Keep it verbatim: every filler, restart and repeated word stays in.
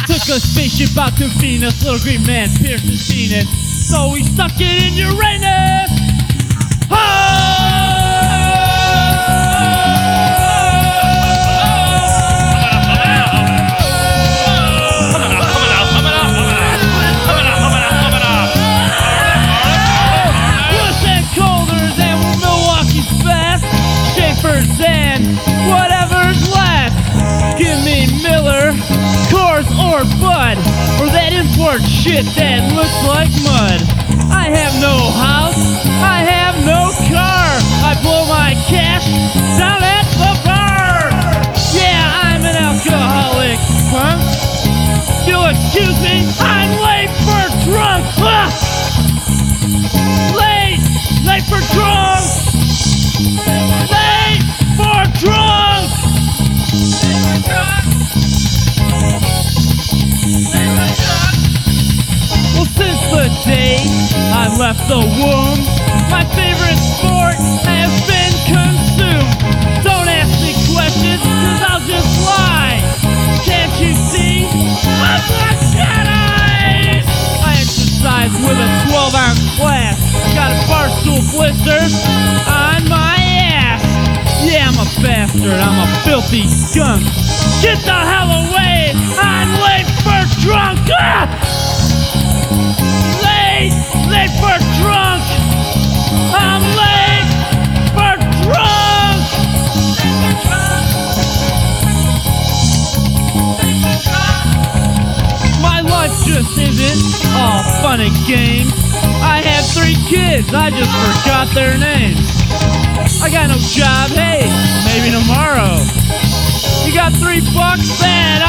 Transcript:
Took a spaceship out to Venus, little green man pierced his penis, so he stuck it in Uranus. And whatever's left, give me Miller, Coors, or Bud, or that import shit that looks like mud. I have no house, I have no car, I blow my cash down at the bar. Yeah, I'm an alcoholic, huh? You'll excuse me, I'm late for drunk. Ah! Late, late for drunk. Late for drunk! Well, since the day I left the womb, my favorite sport has been consumed. Don't ask me questions, cause I'll just lie. Can't you see? I'm not Jedi! I exercise with a twelve ounce class. Got a barstool blisters on my ass. Yeah, I'm a bastard, I'm a filthy skunk. Get the hell away, I'm late for drunk. Ah! Late, late for drunk. I'm late for drunk. My life just isn't all fun and games. I have three kids, I just forgot their names. I got no job, hey, maybe tomorrow. You got three bucks, man,